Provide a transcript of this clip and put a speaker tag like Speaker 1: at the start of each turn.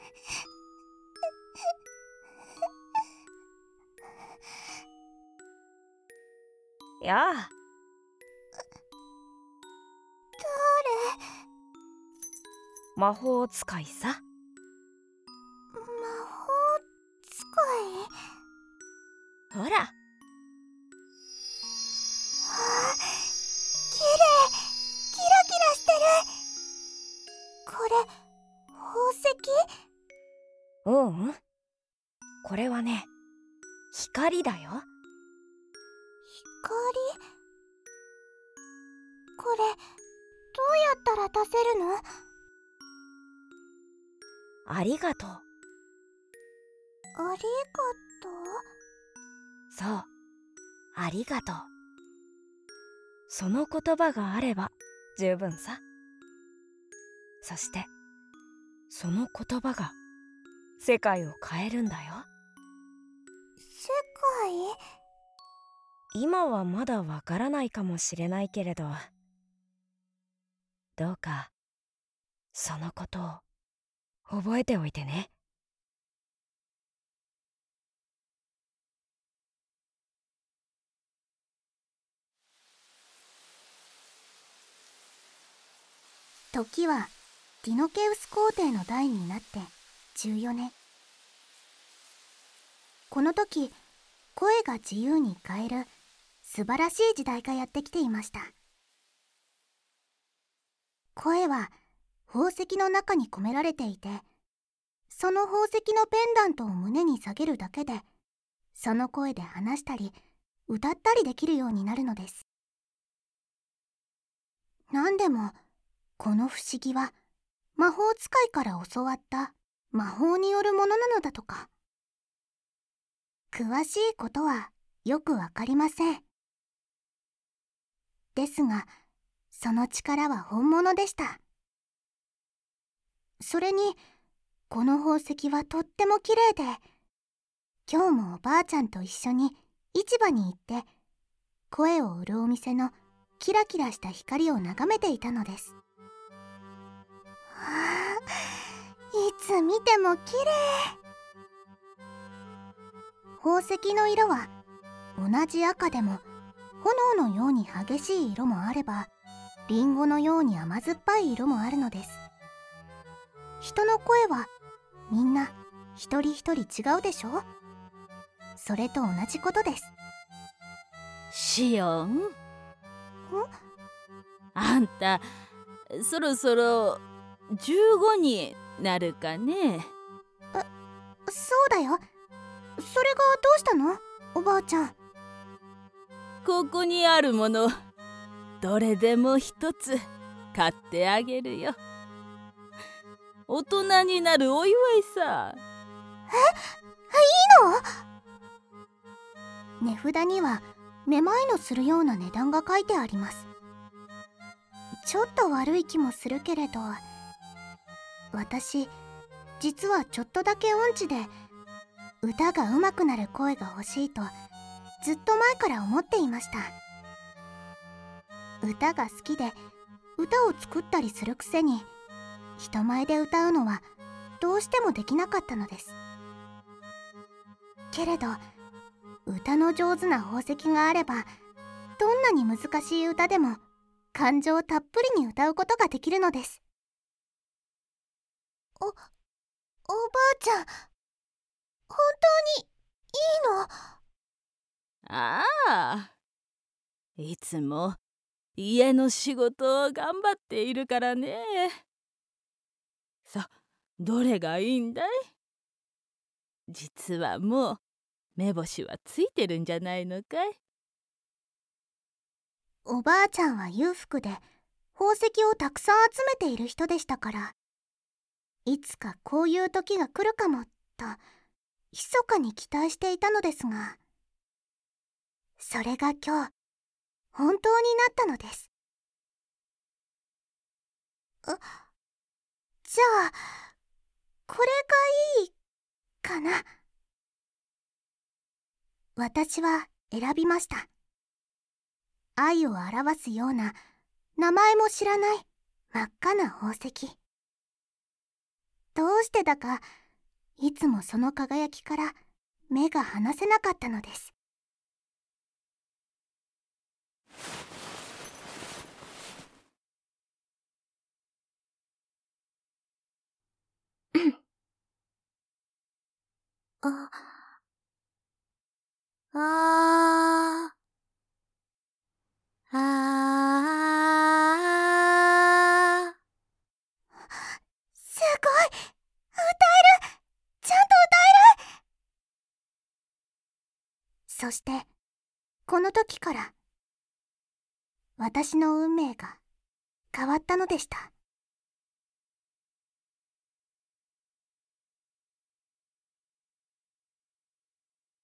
Speaker 1: やあ。魔法使いさ。
Speaker 2: 魔法使い？
Speaker 1: ほら。
Speaker 2: はあ、きれい。キラキラしてる。これ宝石？
Speaker 1: うんうん。これはね、光だよ。
Speaker 2: 光？これどうやったら出せるの？
Speaker 1: ありがとう。
Speaker 2: ありがとう？
Speaker 1: そう、ありがとう。その言葉があれば十分さ。そしてその言葉が世界を変えるんだよ。
Speaker 2: 世界？
Speaker 1: 今はまだわからないかもしれないけれど、どうかそのことを覚えておいてね。
Speaker 2: 時はディノケウス皇帝の代になって14年。この時、声が自由に変える素晴らしい時代がやってきていました。声は宝石の中に込められていて、その宝石のペンダントを胸に下げるだけで、その声で話したり歌ったりできるようになるのです。なんでもこの不思議は魔法使いから教わった魔法によるものなのだとか。詳しいことはよくわかりません。ですが、その力は本物でした。それに、この宝石はとっても綺麗で、今日もおばあちゃんと一緒に市場に行って、声を売るお店のキラキラした光を眺めていたのです。はあ、いつ見ても綺麗。宝石の色は同じ赤でも炎のように激しい色もあれば、リンゴのように甘酸っぱい色もあるのです。人の声はみんな一人一人違うでしょ。それと同じことです。
Speaker 3: シオン、あんたそろそろ15になるかね。
Speaker 2: そうだよ。それがどうしたの、おばあちゃん。
Speaker 3: ここにあるものどれでも一つ買ってあげるよ。大人になるお祝いさ。
Speaker 2: いいの？値札にはめまいのするような値段が書いてあります。ちょっと悪い気もするけれど、私実はちょっとだけ音痴で、歌が上手くなる声が欲しいとずっと前から思っていました。歌が好きで歌を作ったりするくせに、人前で歌うのはどうしてもできなかったのです。けれど歌の上手な宝石があれば、どんなに難しい歌でも感情たっぷりに歌うことができるのです。おばあちゃん、本当にいいの？
Speaker 3: ああ、いつも家の仕事を頑張っているからね。さ、どれがいいんだい？実はもう目星はついてるんじゃないのかい？
Speaker 2: おばあちゃんは裕福で宝石をたくさん集めている人でしたから、いつかこういう時が来るかもと密かに期待していたのですが、それが今日本当になったのです。じゃあこれがいいかな。私は選びました。愛を表すような名前も知らない真っ赤な宝石。 どうしてだかいつもその輝きから目が離せなかったのです。あ、あー、あー。すごい！歌える！ちゃんと歌える！そして、この時から、私の運命が変わったのでした。